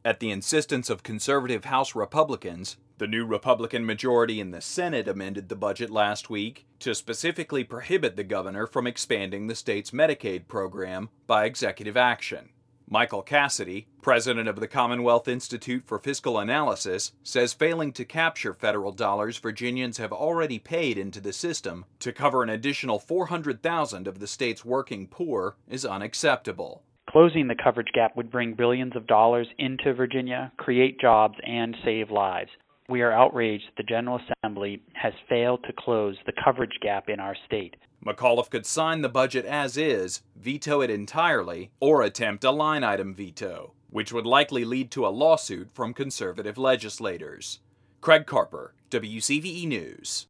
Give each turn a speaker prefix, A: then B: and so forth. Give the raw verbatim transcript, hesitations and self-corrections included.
A: At the insistence of conservative House Republicans, the new Republican majority in the Senate amended the budget last week to specifically prohibit the governor from expanding the state's Medicaid program by executive action. Michael Cassidy, president of the Commonwealth Institute for Fiscal Analysis, says failing to capture federal dollars Virginians have already paid into the system to cover an additional four hundred thousand of the state's working poor is unacceptable.
B: Closing the coverage gap would bring billions of dollars into Virginia, create jobs, and save lives. We are outraged the General Assembly has failed to close the coverage gap in our state.
A: McAuliffe could sign the budget as is, veto it entirely, or attempt a line item veto, which would likely lead to a lawsuit from conservative legislators. Craig Carper, W C V E News.